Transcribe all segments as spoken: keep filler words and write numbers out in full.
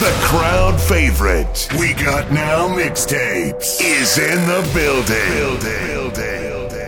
The crowd favorite, We Got Now Mixtapes, is in the building. building, building.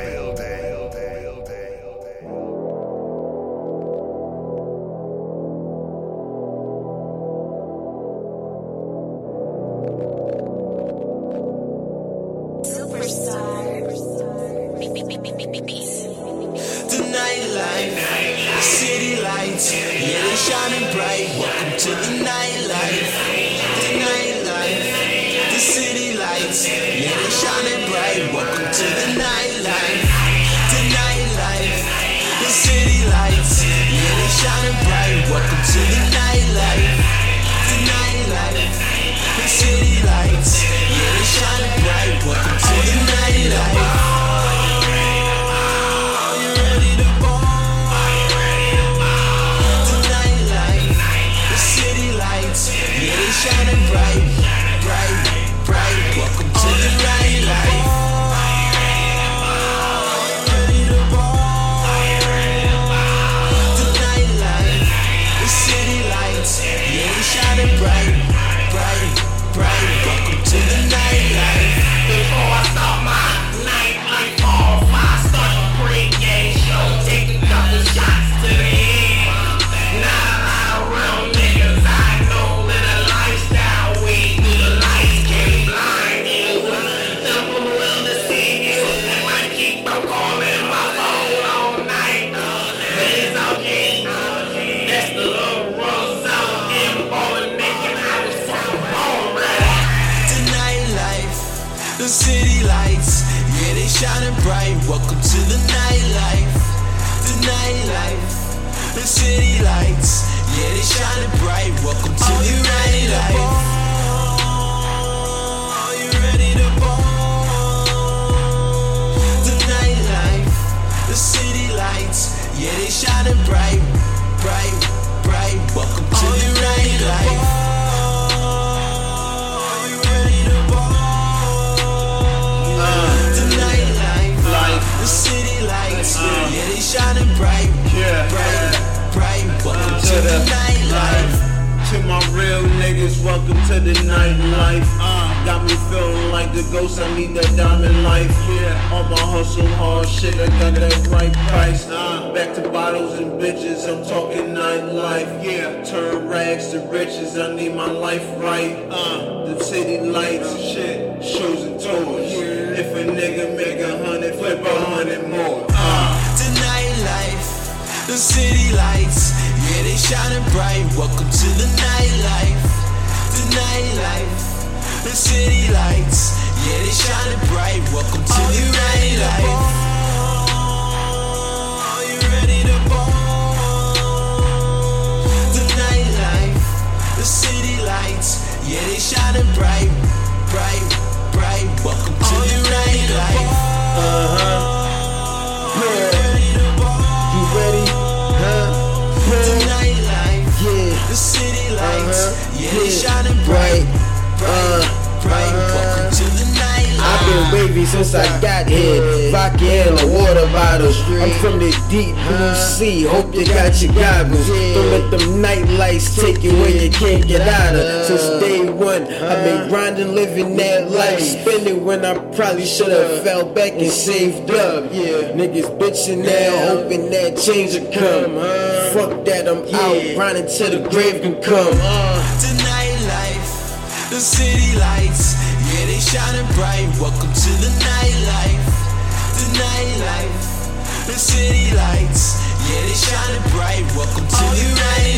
Since I got here, vodka and a water bottle. I'm from the deep blue sea, hope you got your goggles. Don't let them night lights take you where you can't get out of. Since day one, I've been grinding, living that life, spending when I probably should've fell back and saved up. Niggas bitching now, hoping that change will come. Fuck that, I'm out grinding till the grave can come. The nightlife, the city lights. Yeah, they shining bright. Welcome to the nightlife. The nightlife. The city lights. Yeah, they shining bright. Welcome to the nightlife.